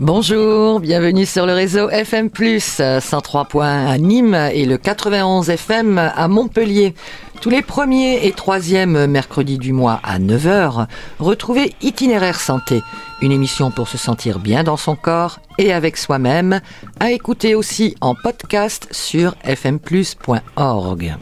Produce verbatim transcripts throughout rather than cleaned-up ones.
Bonjour, bienvenue sur le réseau F M plus, cent trois points à Nîmes et le quatre-vingt-onze F M à Montpellier. Tous les premiers et troisièmes mercredis du mois à neuf heures, retrouvez Itinéraire Santé, une émission pour se sentir bien dans son corps et avec soi-même, à écouter aussi en podcast sur f m plus point org.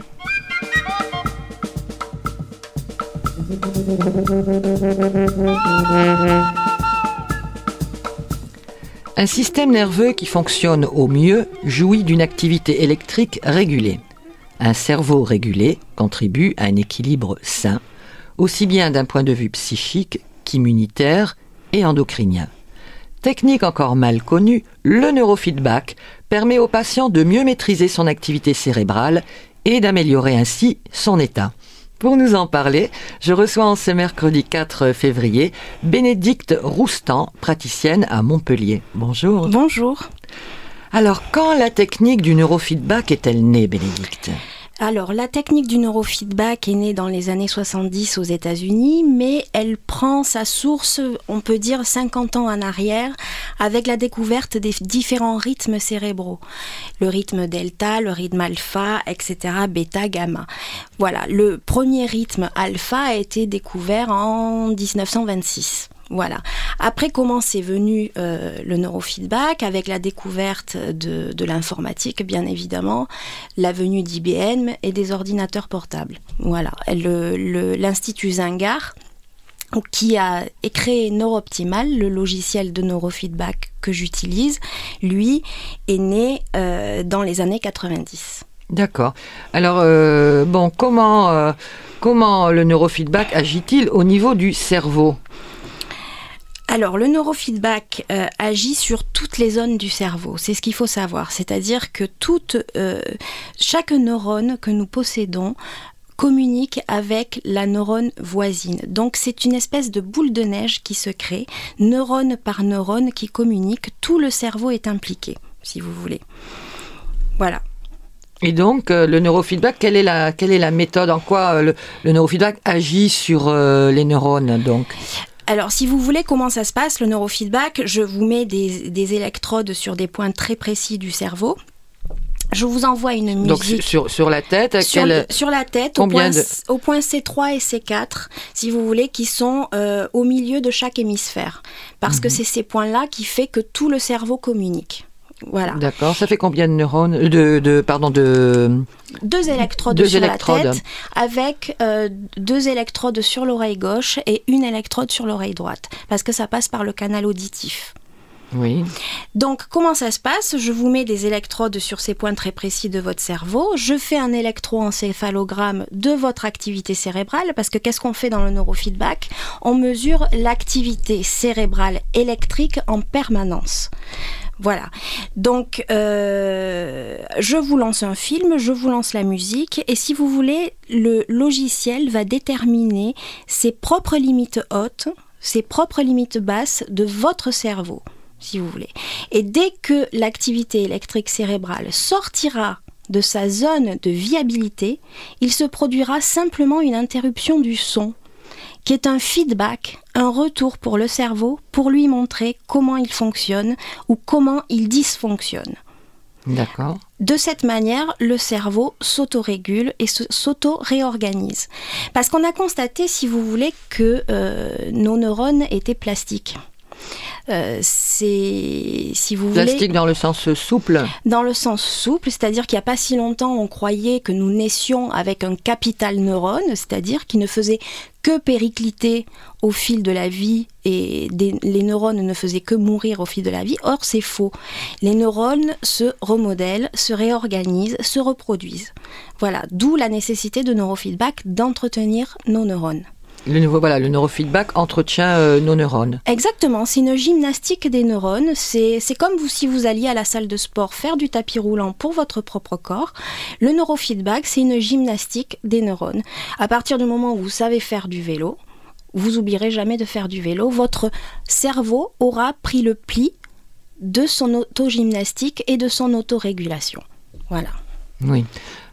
Un système nerveux qui fonctionne au mieux jouit d'une activité électrique régulée. Un cerveau régulé contribue à un équilibre sain, aussi bien d'un point de vue psychique qu'immunitaire et endocrinien. Technique encore mal connue, le neurofeedback permet au patient de mieux maîtriser son activité cérébrale et d'améliorer ainsi son état. Pour nous en parler, je reçois en ce mercredi quatre février Bénédicte Roustan, praticienne à Montpellier. Bonjour. Bonjour. Alors, quand la technique du neurofeedback est-elle née, Bénédicte ? Alors, la technique du neurofeedback est née dans les années soixante-dix aux États-Unis, mais elle prend sa source, on peut dire, cinquante ans en arrière, avec la découverte des différents rythmes cérébraux. Le rythme delta, le rythme alpha, et cetera, bêta, gamma. Voilà, le premier rythme alpha a été découvert en dix-neuf cent vingt-six. Voilà. Après, comment c'est venu euh, le neurofeedback avec la découverte de, de l'informatique, bien évidemment, la venue d'I B M et des ordinateurs portables. Voilà. Le, le, l'Institut Zingar, qui a créé NeuroOptimal, le logiciel de neurofeedback que j'utilise, lui, est né euh, dans les années quatre-vingt-dix. D'accord. Alors, euh, bon, comment, euh, comment le neurofeedback agit-il au niveau du cerveau ? Alors, le neurofeedback euh, agit sur toutes les zones du cerveau. C'est ce qu'il faut savoir. C'est-à-dire que toute, euh, chaque neurone que nous possédons communique avec la neurone voisine. Donc, c'est une espèce de boule de neige qui se crée, neurone par neurone qui communique. Tout le cerveau est impliqué, si vous voulez. Voilà. Et donc, euh, le neurofeedback, quelle est la, quelle est la méthode ? En quoi euh, le, le neurofeedback agit sur euh, les neurones, donc ? Alors, si vous voulez comment ça se passe, le neurofeedback, je vous mets des, des électrodes sur des points très précis du cerveau. Je vous envoie une musique. Donc, sur, sur la tête sur, quelle... sur la tête, au point, de... au point C trois et C quatre, si vous voulez, qui sont euh, au milieu de chaque hémisphère. Parce mmh. que c'est ces points-là qui fait que tout le cerveau communique. Voilà. D'accord. Ça fait combien de neurones de, de pardon de deux électrodes deux sur électrodes. la tête, avec euh, deux électrodes sur l'oreille gauche et une électrode sur l'oreille droite, parce que ça passe par le canal auditif. Oui. Donc, comment ça se passe ? Je vous mets des électrodes sur ces points très précis de votre cerveau. Je fais un électroencéphalogramme de votre activité cérébrale, parce que qu'est-ce qu'on fait dans le neurofeedback ? On mesure l'activité cérébrale électrique en permanence. Voilà, donc euh, je vous lance un film, je vous lance la musique et si vous voulez, le logiciel va déterminer ses propres limites hautes, ses propres limites basses de votre cerveau, si vous voulez. Et dès que l'activité électrique cérébrale sortira de sa zone de viabilité, il se produira simplement une interruption du son, qui est un feedback, un retour pour le cerveau pour lui montrer comment il fonctionne ou comment il dysfonctionne. D'accord. De cette manière, le cerveau s'autorégule et s'auto-réorganise. Parce qu'on a constaté, si vous voulez, que euh, nos neurones étaient plastiques. Euh, c'est, si vous voulez... Plastique dans le sens souple ? Dans le sens souple, c'est-à-dire qu'il n'y a pas si longtemps, on croyait que nous naissions avec un capital neurone, c'est-à-dire qui ne faisait que péricliter au fil de la vie et des, les neurones ne faisaient que mourir au fil de la vie. Or, c'est faux. Les neurones se remodèlent, se réorganisent, se reproduisent. Voilà, d'où la nécessité de neurofeedback d'entretenir nos neurones. Le, nouveau, voilà, le neurofeedback entretient euh, nos neurones. Exactement, c'est une gymnastique des neurones. C'est, c'est comme vous, si vous alliez à la salle de sport faire du tapis roulant pour votre propre corps. Le neurofeedback, c'est une gymnastique des neurones. À partir du moment où vous savez faire du vélo, vous n'oublierez jamais de faire du vélo. Votre cerveau aura pris le pli de son auto-gymnastique et de son autorégulation. Voilà. Oui.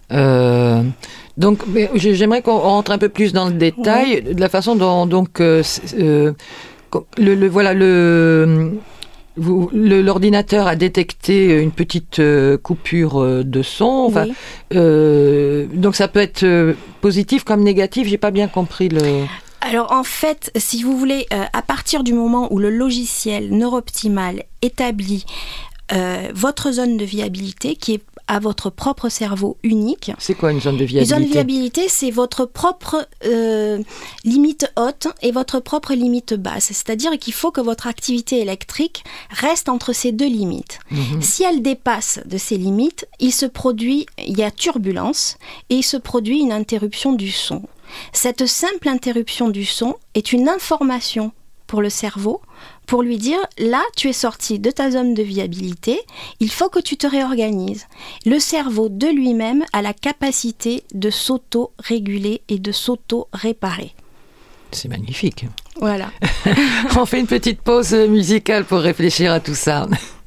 Euh, donc, mais j'aimerais qu'on rentre un peu plus dans le détail oui. de la façon dont donc euh, euh, le, le voilà le vous, le, l'ordinateur a détecté une petite euh, coupure euh, de son. Enfin, oui. euh, donc ça peut être euh, positif comme négatif. J'ai pas bien compris le. Alors en fait, si vous voulez, euh, à partir du moment où le logiciel NeuroOptimal établit euh, votre zone de viabilité, qui est à votre propre cerveau unique. C'est quoi une zone de viabilité ? Une zone de viabilité, c'est votre propre euh, limite haute et votre propre limite basse. C'est-à-dire qu'il faut que votre activité électrique reste entre ces deux limites. Mmh. Si elle dépasse de ces limites, il se produit, il y a turbulence et il se produit une interruption du son. Cette simple interruption du son est une information pour le cerveau, pour lui dire, là, tu es sorti de ta zone de viabilité, il faut que tu te réorganises. Le cerveau de lui-même a la capacité de s'auto-réguler et de s'auto-réparer. C'est magnifique. Voilà. On fait une petite pause musicale pour réfléchir à tout ça.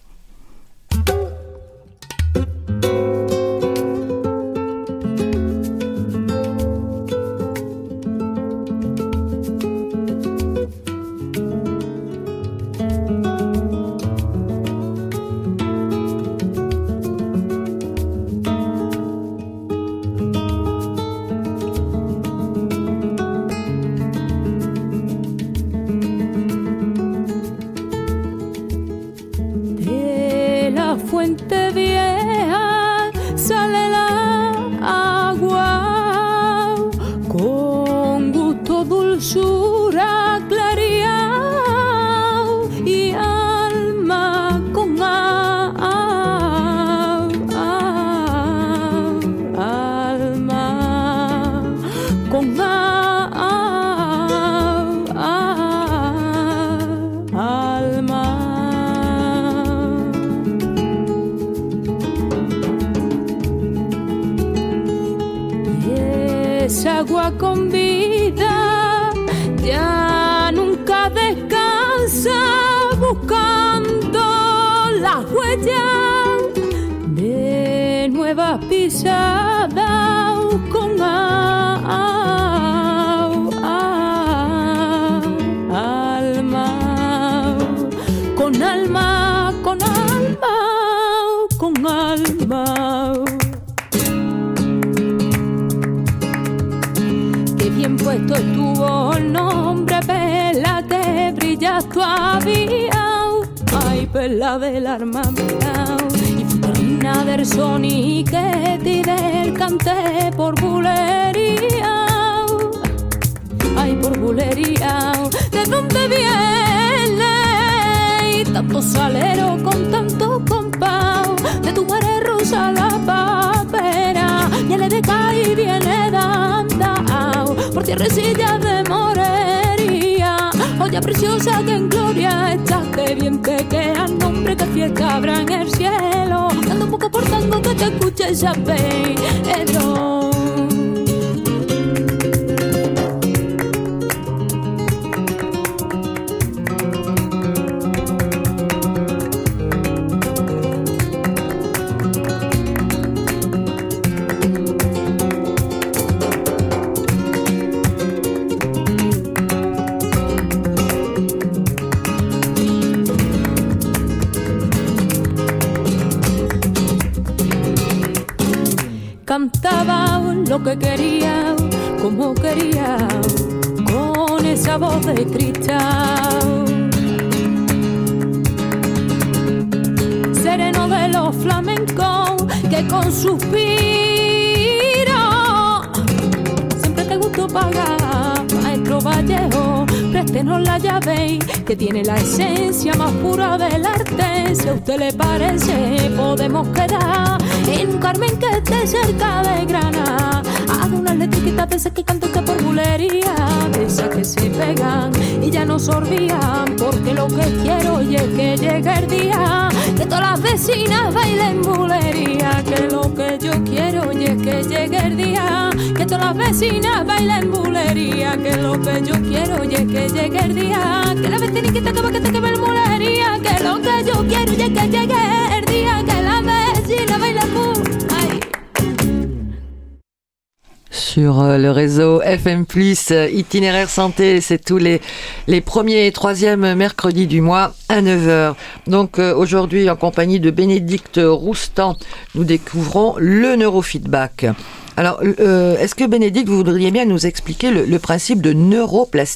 Fuente vieja sale la agua con gusto, dulzura, claridad y alma con alma, alma con alma. Esa agua con vida ya nunca descansa buscando la huella de nuevas pisadas con alma, con alma, con alma, con alma. Bien puesto estuvo el nombre, Pélate, brillas todavía. Ay, perla del arma mía. Y futurina del soniquete y del cante por bulería. Ay, por bulería. ¿De dónde viene? Y tanto salero con tanto compás. De tu madre rusa la papera. Y le de caí viene dando por tierrecilla de morería, olla preciosa que en gloria está, que bien te queda el nombre, que fiesta habrá en el cielo, dando un poco por tango que te escuche esa pelo. Cantaba lo que quería, como quería, con esa voz de cristal. Sereno de los flamencos que con suspiro siempre te gustó pagar. Maestro Vallejo, préstenos la llave que tiene la esencia más pura del arte. Si a usted le parece, podemos quedar en un Carmen que esté cerca de Granada. Hago unas letritas de esas que canto usted por bulería, de esas que se pegan y ya no se olvidan, porque lo que quiero hoy es que llegue el día que todas las vecinas bailen bulería. Que lo que yo quiero hoy es que llegue el día que todas las vecinas bailen bulería. Que lo que yo quiero hoy es que llegue el día que la vecinita que va que te queme el bulería. Que lo que yo quiero hoy es que llegue el día que la vecina baila bulería. sur le réseau F M plus, Itinéraire Santé, c'est tous les, les premiers et troisièmes mercredis du mois à neuf heures. Donc euh, aujourd'hui, en compagnie de Bénédicte Roustan, nous découvrons le neurofeedback. Alors, euh, est-ce que Bénédicte, vous voudriez bien nous expliquer le, le principe de neuroplasticité ?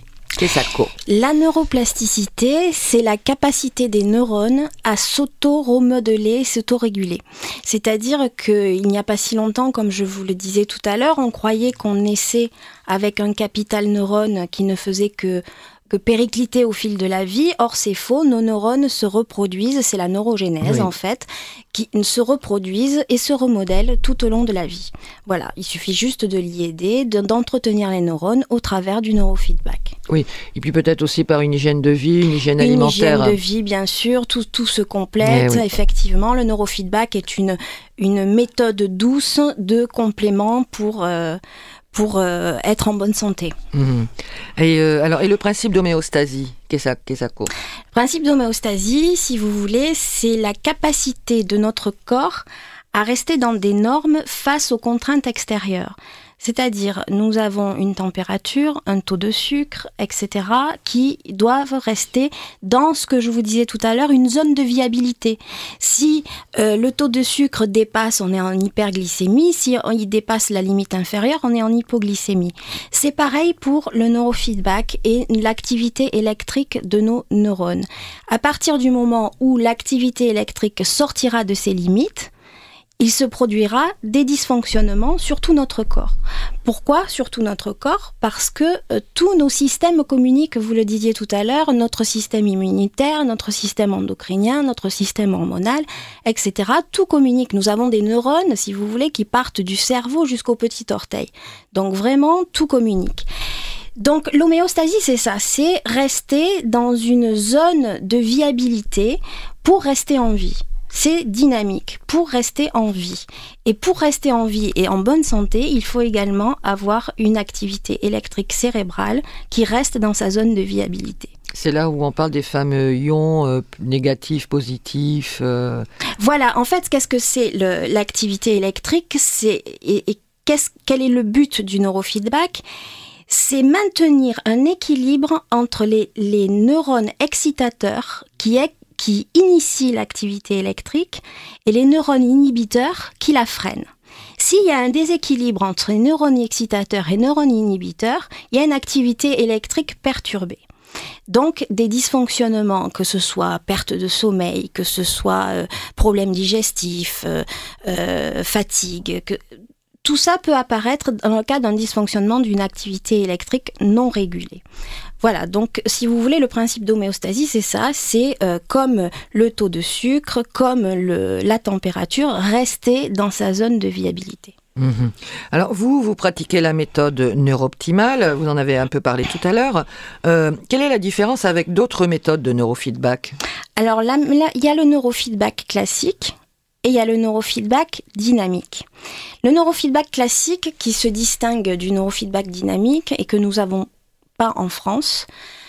Qu'est-ce que ça ? La neuroplasticité, c'est la capacité des neurones à s'auto-remodeler, s'auto-réguler. C'est-à-dire qu'il n'y a pas si longtemps, comme je vous le disais tout à l'heure, on croyait qu'on naissait avec un capital neurone qui ne faisait que que péricliter au fil de la vie. Or, c'est faux. Nos neurones se reproduisent, c'est la neurogénèse, oui. en fait, qui se reproduisent et se remodèlent tout au long de la vie. Voilà, il suffit juste de l'y aider, de, d'entretenir les neurones au travers du neurofeedback. Oui, et puis peut-être aussi par une hygiène de vie, une hygiène une alimentaire. Une hygiène de vie, bien sûr, tout, tout se complète. Oui. Effectivement, le neurofeedback est une, une méthode douce de complément pour... Euh, pour euh, être en bonne santé. Mmh. Et, euh, alors, et le principe d'homéostasie, qu'est-ce que ça cause ? Le principe d'homéostasie, si vous voulez, c'est la capacité de notre corps à rester dans des normes face aux contraintes extérieures. C'est-à-dire, nous avons une température, un taux de sucre, et cetera, qui doivent rester dans ce que je vous disais tout à l'heure, une zone de viabilité. Si euh, le taux de sucre dépasse, on est en hyperglycémie. Si il dépasse la limite inférieure, on est en hypoglycémie. C'est pareil pour le neurofeedback et l'activité électrique de nos neurones. À partir du moment où l'activité électrique sortira de ses limites, il se produira des dysfonctionnements sur tout notre corps. Pourquoi sur tout notre corps ? Parce que euh, tous nos systèmes communiquent, vous le disiez tout à l'heure, notre système immunitaire, notre système endocrinien, notre système hormonal, et cetera. Tout communique. Nous avons des neurones, si vous voulez, qui partent du cerveau jusqu'au petit orteil. Donc vraiment, tout communique. Donc l'homéostasie, c'est ça, c'est rester dans une zone de viabilité pour rester en vie. C'est dynamique pour rester en vie. Et pour rester en vie et en bonne santé, il faut également avoir une activité électrique cérébrale qui reste dans sa zone de viabilité. C'est là où on parle des fameux ions euh, négatifs, positifs. Euh... Voilà, en fait, qu'est-ce que c'est le, l'activité électrique ? C'est, et, et qu'est-ce, quel est le but du neurofeedback ? C'est maintenir un équilibre entre les, les neurones excitateurs qui est qui initie l'activité électrique et les neurones inhibiteurs qui la freinent. S'il y a un déséquilibre entre les neurones excitateurs et neurones inhibiteurs, il y a une activité électrique perturbée. Donc des dysfonctionnements, que ce soit perte de sommeil, que ce soit euh, problèmes digestifs, euh, euh, fatigue, que... tout ça peut apparaître dans le cas d'un dysfonctionnement d'une activité électrique non régulée. Voilà, donc si vous voulez, le principe d'homéostasie, c'est ça, c'est euh, comme le taux de sucre, comme le, la température, rester dans sa zone de viabilité. Mmh. Alors vous, vous pratiquez la méthode neurooptimale, vous en avez un peu parlé tout à l'heure. Euh, quelle est la différence avec d'autres méthodes de neurofeedback ? Alors là, là, il y a le neurofeedback classique, et il y a le neurofeedback dynamique. Le neurofeedback classique, qui se distingue du neurofeedback dynamique et que nous avons pas en France.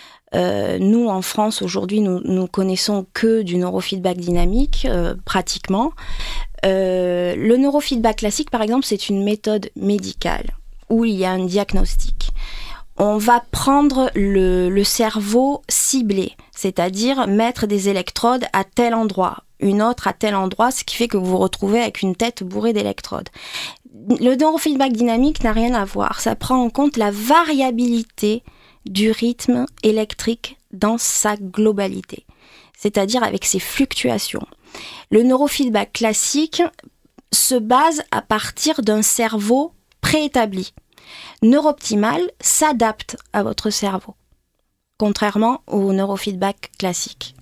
Euh, nous, en France, aujourd'hui, nous, nous connaissons que du neurofeedback dynamique, euh, pratiquement. Euh, le neurofeedback classique, par exemple, c'est une méthode médicale où il y a un diagnostic. On va prendre le, le cerveau ciblé, c'est-à-dire mettre des électrodes à tel endroit, une autre à tel endroit, ce qui fait que vous vous retrouvez avec une tête bourrée d'électrodes. Le neurofeedback dynamique n'a rien à voir. Ça prend en compte la variabilité du rythme électrique dans sa globalité, c'est-à-dire avec ses fluctuations. Le neurofeedback classique se base à partir d'un cerveau préétabli. Neurooptimal s'adapte à votre cerveau, contrairement au neurofeedback classique.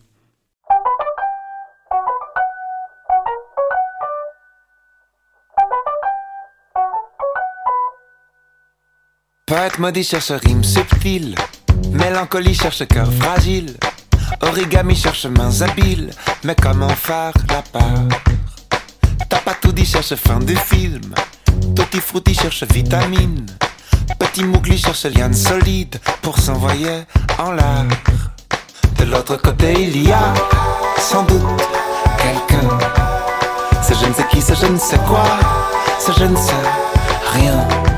Poète maudit cherche rime subtile, mélancolie cherche cœur fragile, origami cherche mains habiles, mais comment faire la part? T'as pas tout dit cherche fin du film, Tutti Frutti cherche vitamine, Petit Mougli cherche liane solide pour s'envoyer en l'air. De l'autre côté il y a sans doute quelqu'un, ce je ne sais qui, ce je ne sais quoi, ce je ne sais rien.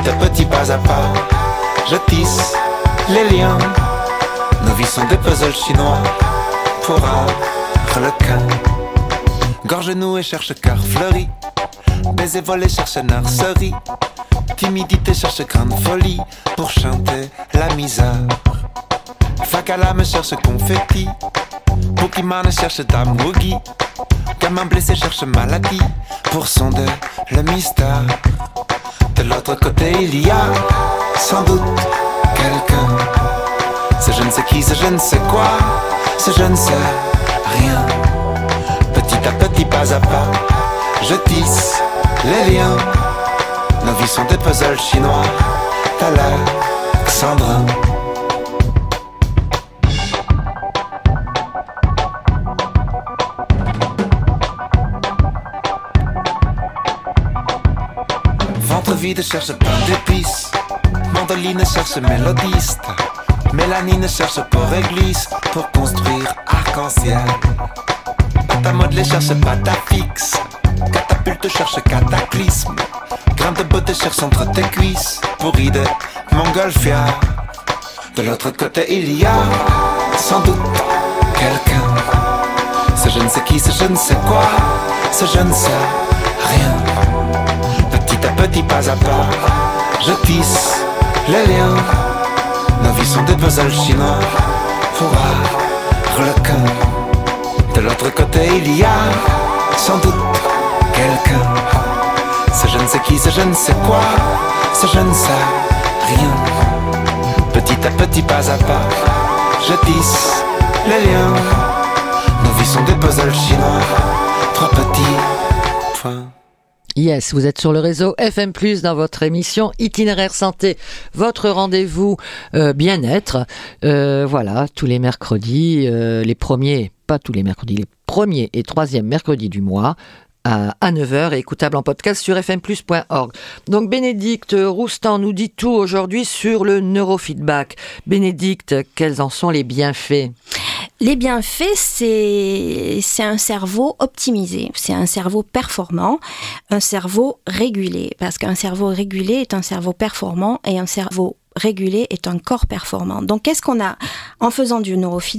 Petit à petit, pas à pas, je tisse les liens. Nos vies sont des puzzles chinois pour un requin. Gorge nouée cherche cœur fleuri, baiser volé cherche nurserie. Timidité cherche grande folie pour chanter la misère. Fac à l'âme cherche confetti, Pokémon cherche d'amour Guy. Gamin blessé cherche maladie pour sonder le mystère. De l'autre côté il y a sans doute quelqu'un. Ce je ne sais qui, ce je ne sais quoi, ce je ne sais rien. Petit à petit, pas à pas, je tisse les liens. Nos vies sont des puzzles chinois, d'Alexandrin. Ventre vide cherche pain d'épices, mandoline cherche mélodiste, mélanine cherche pour église, pour construire arc-en-ciel. Pâte à modeler cherche pâte à fixe, catapulte cherche cataclysme, grain de beauté cherche entre tes cuisses, pour idée montgolfière. De l'autre côté il y a sans doute quelqu'un. Ce je ne sais qui, ce je ne sais quoi, ce je ne sais rien. Petit à petit, pas à pas, je tisse les liens. Nos vies sont des puzzles chinois pour un requin. De l'autre côté il y a sans doute quelqu'un. Ce je ne sais qui, ce je ne sais quoi, ce je ne sais rien. Petit à petit, pas à pas, je tisse les liens. Nos vies sont des puzzles chinois, trois petits points. Yes, vous êtes sur le réseau F M plus, dans votre émission Itinéraire Santé, votre rendez-vous euh, bien-être. Euh, voilà, tous les mercredis, euh, les premiers, pas tous les mercredis, les premiers et troisièmes mercredis du mois, à, à neuf heures, et écoutable en podcast sur f m plus point org. Donc Bénédicte Roustan nous dit tout aujourd'hui sur le neurofeedback. Bénédicte, quels en sont les bienfaits ? Les bienfaits, c'est, c'est un cerveau optimisé, c'est un cerveau performant, un cerveau régulé. Parce qu'un cerveau régulé est un cerveau performant et un cerveau régulé est un corps performant. Donc qu'est-ce qu'on a en faisant du neurofeedback ?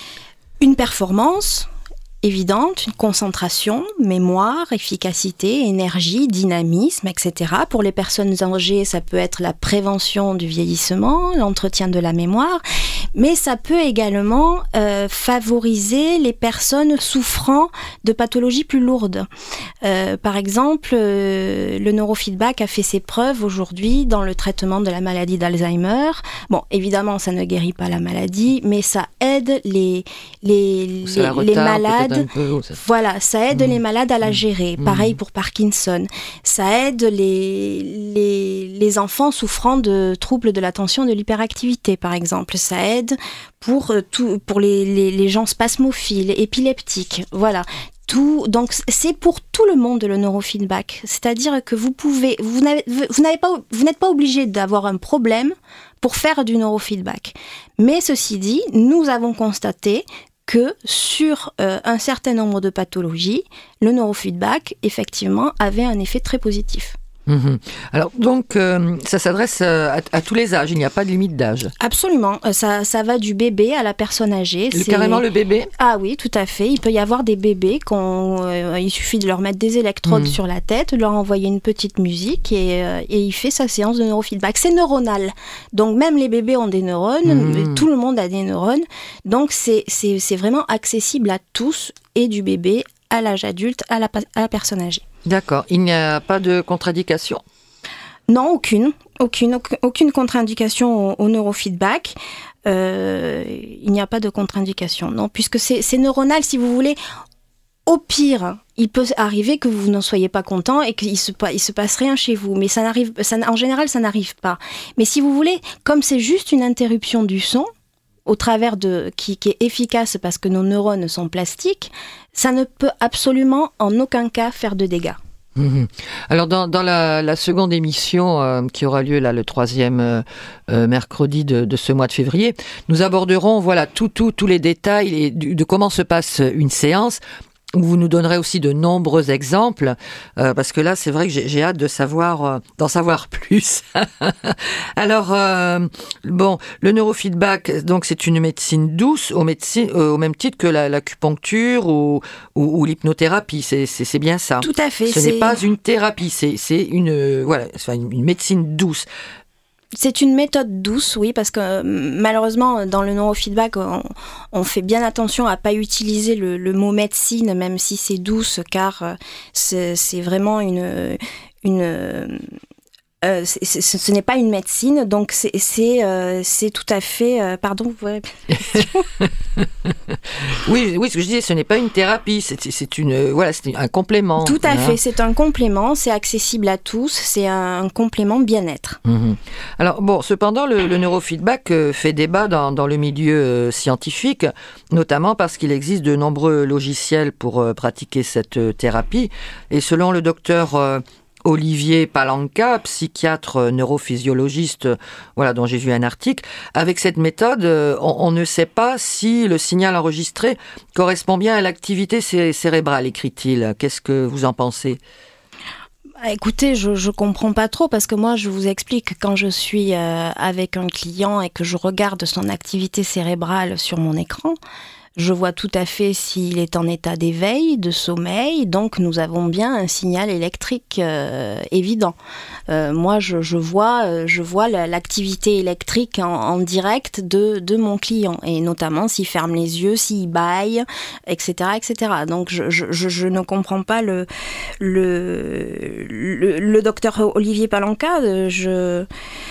Une performance évidente, une concentration, mémoire, efficacité, énergie, dynamisme, et cetera. Pour les personnes âgées, ça peut être la prévention du vieillissement, l'entretien de la mémoire, mais ça peut également euh, favoriser les personnes souffrant de pathologies plus lourdes. Euh, par exemple, euh, le neurofeedback a fait ses preuves aujourd'hui dans le traitement de la maladie d'Alzheimer. Bon, évidemment, ça ne guérit pas la maladie, mais ça aide les, les, les, retard, les malades. Peu, ça... Voilà, ça aide mmh. les malades à la gérer. Mmh. Pareil pour Parkinson. Ça aide les, les, les enfants souffrant de troubles de l'attention, de l'hyperactivité, par exemple. Ça aide pour, tout, pour les, les, les gens spasmophiles, épileptiques. Voilà. Tout, donc c'est pour tout le monde le neurofeedback. C'est-à-dire que vous pouvez, vous n'avez, vous n'avez pas, vous n'êtes pas obligé d'avoir un problème pour faire du neurofeedback. Mais ceci dit, nous avons constaté que sur euh, un certain nombre de pathologies, le neurofeedback, effectivement, avait un effet très positif. Mmh. Alors, donc, euh, ça s'adresse à, à tous les âges, il n'y a pas de limite d'âge. Absolument, ça, ça va du bébé à la personne âgée. Le, carrément le bébé ? Ah oui, tout à fait. Il peut y avoir des bébés, qu'on, euh, il suffit de leur mettre des électrodes mmh. sur la tête, de leur envoyer une petite musique et, euh, et il fait sa séance de neurofeedback. C'est neuronal, donc même les bébés ont des neurones, mmh. tout le monde a des neurones, donc c'est, c'est, c'est vraiment accessible à tous, et du bébé à l'âge adulte, à la, à la personne âgée. D'accord. Il n'y a pas de contre-indication ? Non, aucune. Aucune, aucune contre-indication au, au neurofeedback. Euh, il n'y a pas de contre-indication, non, puisque c'est, c'est neuronal, si vous voulez. Au pire, il peut arriver que vous n'en soyez pas content et qu'il se, il se passe rien chez vous. Mais ça n'arrive, ça, en général, ça n'arrive pas. Mais si vous voulez, comme c'est juste une interruption du son, au travers de, qui, qui est efficace parce que nos neurones sont plastiques, ça ne peut absolument en aucun cas faire de dégâts. Mmh. Alors dans, dans la, la seconde émission euh, qui aura lieu là le troisième euh, euh, mercredi de, de ce mois de février, nous aborderons voilà tout, tout, tous les détails et de, de comment se passe une séance. où vous nous donnerez aussi de nombreux exemples, euh, parce que là, c'est vrai que j'ai, j'ai hâte de savoir, euh, d'en savoir plus. Alors, euh, bon, le neurofeedback, donc c'est une médecine douce, au, médecine, euh, au même titre que la, l'acupuncture ou, ou, ou l'hypnothérapie. C'est, c'est, c'est bien ça. Tout à fait. Ce c'est... n'est pas une thérapie, c'est, c'est une, euh, voilà, c'est une, une médecine douce. C'est une méthode douce, oui, parce que malheureusement, dans le neurofeedback, on, on fait bien attention à pas utiliser le, le mot médecine, même si c'est douce, car c'est, c'est vraiment une... une Euh, c'est, c'est, ce n'est pas une médecine, donc c'est, c'est, euh, c'est tout à fait... Euh, pardon, vous pouvez répéter? oui, oui, ce que je disais, ce n'est pas une thérapie, c'est, c'est, une, euh, voilà, c'est un complément. Tout à hein. fait, c'est un complément, c'est accessible à tous, c'est un, un complément bien-être. Mmh. Alors, bon, cependant, le, le neurofeedback euh, fait débat dans, dans le milieu euh, scientifique, notamment parce qu'il existe de nombreux logiciels pour euh, pratiquer cette euh, thérapie. Et selon le docteur... Euh, Olivier Palanca, psychiatre neurophysiologiste, voilà, dont j'ai vu un article. Avec cette méthode, on, on ne sait pas si le signal enregistré correspond bien à l'activité cé- cérébrale, écrit-il. Qu'est-ce que vous en pensez ? Écoutez, je je comprends pas trop parce que moi, je vous explique, quand je suis euh, avec un client et que je regarde son activité cérébrale sur mon écran, je vois tout à fait s'il est en état d'éveil, de sommeil, donc nous avons bien un signal électrique euh, évident. Euh, moi, je, je vois, je vois la, l'activité électrique en, en direct de, de mon client, et notamment s'il ferme les yeux, s'il bâille, et cetera, et cetera. Donc, je, je, je ne comprends pas le, le, le, le docteur Olivier Palanca. Je...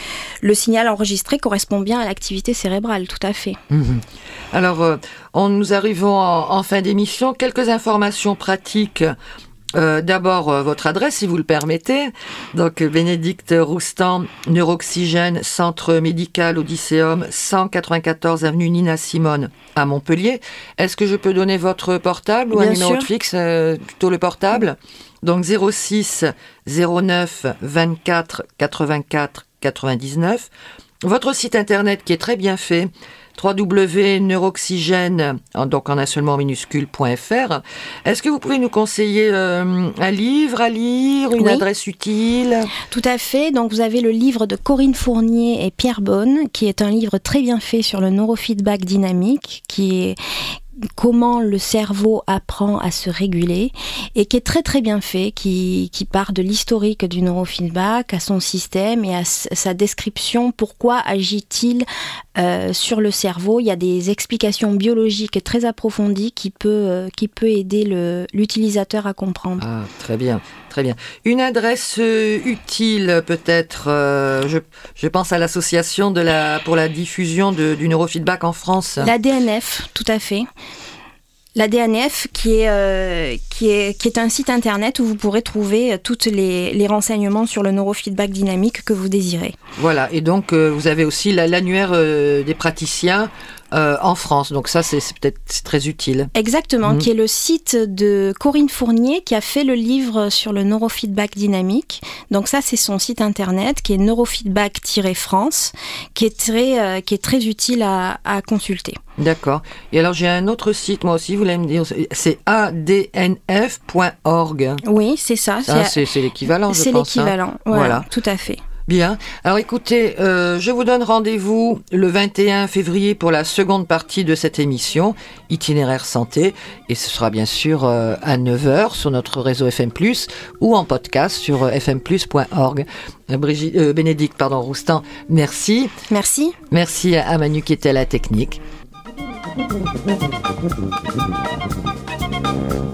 Le signal enregistré correspond bien à l'activité cérébrale, tout à fait. Mmh. Alors, euh, on, nous arrivons en, en fin d'émission. Quelques informations pratiques. Euh, d'abord, euh, votre adresse, si vous le permettez. Donc, Bénédicte Roustan, Neuroxygène, Centre Médical Odysseum, cent quatre-vingt-quatorze avenue Nina Simone à Montpellier. Est-ce que je peux donner votre portable ou Bien un numéro sûr. de fixe, euh, plutôt le portable ? Donc, zéro six zéro neuf vingt-quatre quatre-vingt-quatre quatre-vingt-dix-neuf. Votre site internet qui est très bien fait, w w w point neuroxygène, donc en un seul mot minuscule, point f r. Est-ce que vous pouvez nous conseiller euh, un livre à lire, une Oui. adresse utile ? Tout à fait. Donc, vous avez le livre de Corinne Fournier et Pierre Bonne, qui est un livre très bien fait sur le neurofeedback dynamique, qui est comment le cerveau apprend à se réguler, et qui est très très bien fait, qui, qui part de l'historique du neurofeedback, à son système et à s- sa description, pourquoi agit-il euh, sur le cerveau. Il y a des explications biologiques très approfondies qui peut, euh, qui peut aider le, l'utilisateur à comprendre. Ah, très bien, très bien. Une adresse euh, utile peut-être, euh, je, je pense à l'association de la, pour la diffusion de, du neurofeedback en France. L'A D N F, tout à fait. L'A D N F, qui est, euh, qui, est, qui est un site internet où vous pourrez trouver tous les, les renseignements sur le neurofeedback dynamique que vous désirez. Voilà, et donc euh, vous avez aussi la, l'annuaire euh, des praticiens euh, en France, donc ça c'est, c'est peut-être c'est très utile. Exactement, Mmh. qui est le site de Corinne Fournier, qui a fait le livre sur le neurofeedback dynamique. Donc ça, c'est son site internet, qui est neurofeedback-france, qui est très, euh, qui est très utile à, à consulter. D'accord. Et alors j'ai un autre site, moi aussi, vous voulez me dire, c'est a d n f point org. Oui, c'est ça. Ah, c'est, c'est l'équivalent, je c'est pense. l'équivalent, hein. voilà, Voilà. tout à fait. Bien. Alors écoutez, euh, je vous donne rendez-vous le vingt et un février pour la seconde partie de cette émission, Itinéraire Santé, et ce sera bien sûr euh, à neuf heures sur notre réseau F M plus, ou en podcast sur euh, f m plus point org. Euh, Brigitte, euh, Bénédicte, pardon, Roustan, merci. Merci. Merci à Manu qui était à la technique.